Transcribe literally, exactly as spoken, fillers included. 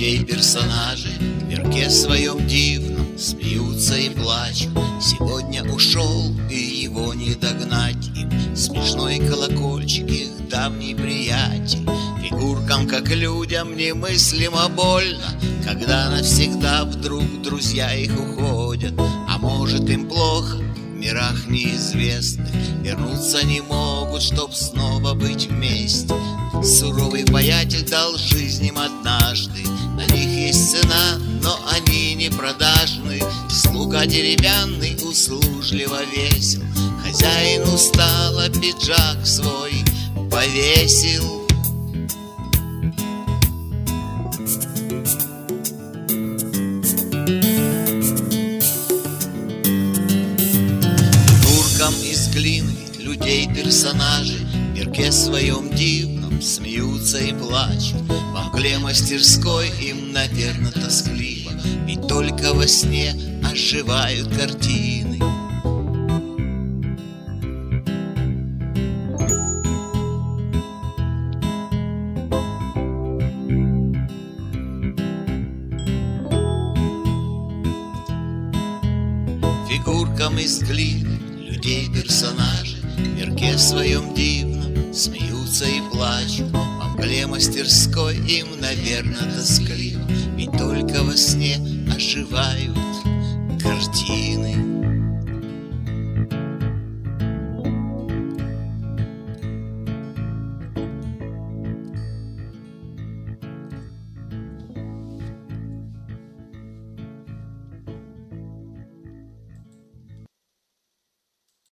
людей персонажи в мирке своем дивном смеются и плачут. Сегодня ушел, и его не догнать им. Смешной колокольчик их давний приятель. Фигуркам, как людям, немыслимо больно, когда навсегда вдруг друзья их уходят. А может, им плохо в мирах неизвестных, вернуться не могут, чтоб снова быть вместе. Суровый воятель дал жизнь им однажды, на них есть цена, но они не продажны. Слуга деревянный услужливо весел, хозяин устало пиджак свой повесил. Фигуркам из глины людей персонажи в мирке своем дивном смеются и плачут. Во мгле мастерской им, наверно, тоскливо, ведь только во сне оживают картины. Фигуркам из глины людей персонажи в мирке своем дивном смеются и плачут. Во мгле мастерской им, наверно, тоскливо, ведь только во сне оживают картины.